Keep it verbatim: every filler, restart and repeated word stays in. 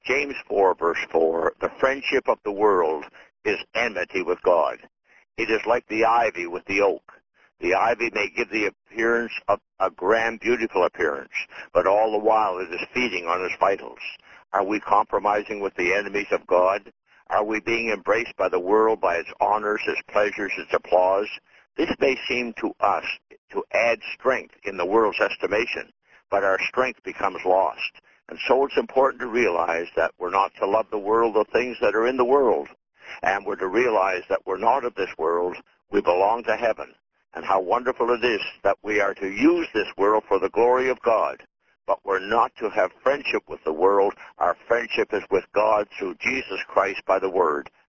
James four, verse four, the friendship of the world is enmity with God. It is like the ivy with the oak. The ivy may give the appearance of a grand, beautiful appearance, but all the while it is feeding on its vitals. Are we compromising with the enemies of God? Are we being embraced by the world, by its honors, its pleasures, its applause? This may seem to us to add strength in the world's estimation, but our strength becomes lost. And so it's important to realize that we're not to love the world, the things that are in the world. And we're to realize that we're not of this world. We belong to heaven. And how wonderful it is that we are to use this world for the glory of God. But we're not to have friendship with the world. Our friendship is with God through Jesus Christ by the Word.